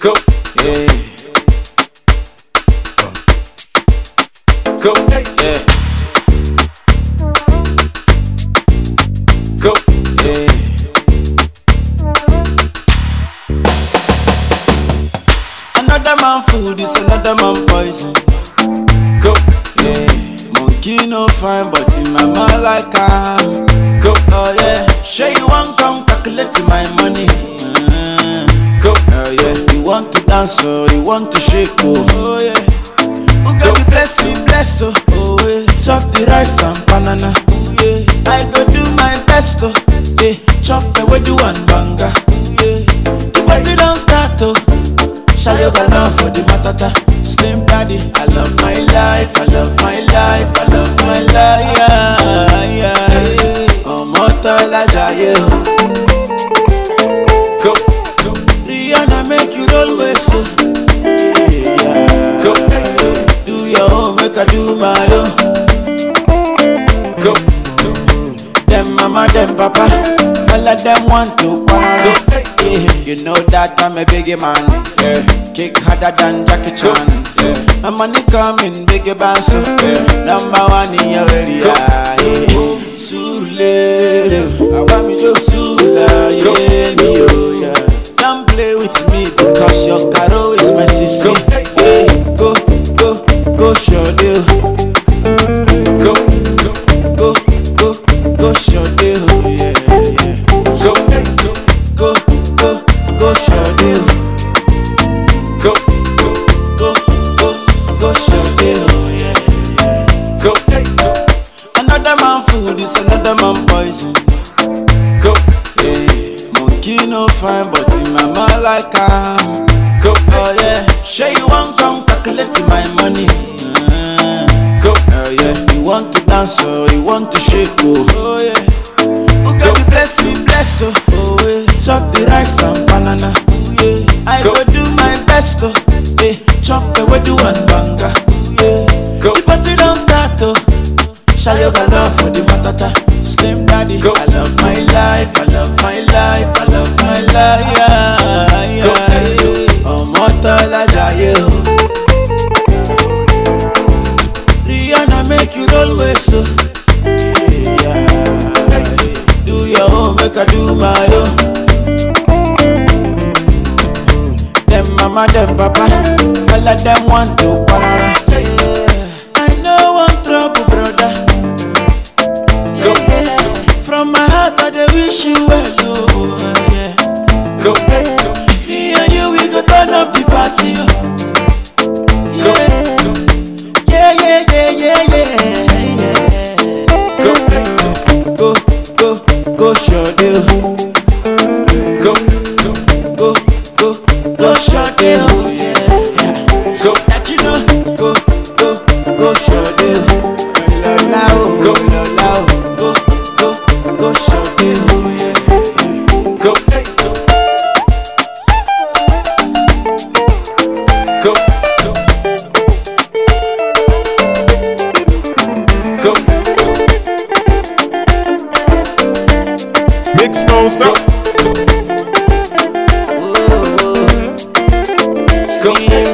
Go, yeah. Go, yeah. Go, yeah. Another man food is another man poison. Go, yeah. Monkey no fine, but in my mind like I'm. Go, oh yeah. Sure you want come calculate my money. Go, oh yeah. You want to dance, oh, you want to shake, oh yeah. Who got the bless, oh, oh yeah. Chop the rice and banana, oh yeah. I go do my best, oh yeah. Chop the way do one banga, oh yeah. The party don't start, oh. Shall you go love for the matata? Slim daddy, I love my life, I love my life, I love my life, yeah, yeah. Oh, Motola Jaye, go, go. Rihanna make you roll with so, yeah. Go, do your own, make I do my own. Go, them mama, them papa, all of them want to quarrel. Yeah. You know that I'm a biggie man, yeah. Kick harder than Jackie Chan, yeah. My money coming, biggie basso, yeah. Number one in your area, yeah. Surulere, I want me to Sula, yeah, me, oh, yeah. Don't play with me because your caro is my sister. Yeah. Go, go, go, show deal. Go, go, go, go, go, show deal, yeah, yeah. Go, go, go, go, show deal. Go, go, go, go, go, show deal, yeah, yeah. Go, another man food is another man poison. Go, yeah. Monkey no fine, but in my mind like I'm. Go, oh yeah. Sure you want come calculate my money. Go, oh yeah. You want to dance, oh, you want to shake, oh yeah. Who got the bless, oh, oh yeah. Chop the rice and banana, oh yeah. I go do my best, oh yeah. Chop the way do one banga, oh yeah. The party don't start, oh. Shall you go love for the matata? Slim daddy, go. I love my life, I love my life, I love my life, yeah, yeah. Oh, Motola Jaye, Rihanna make you roll with so, yeah. Do your own, make I do my own. Them mama, them papa, all of them want to quarrel. I know one trouble, brother. From my heart, I dey wish you well, oh, yeah. Go, me and you, we go turn up the party, oh. Yeah, yeah, yeah, yeah, yeah, yeah. Go, go, go, go, show deal. Go, go, go, go, show deal, yeah. Go, you know, go, go, go, show deal. Go, go. Go show deal, yeah. Go, go, go, Mix monster. go.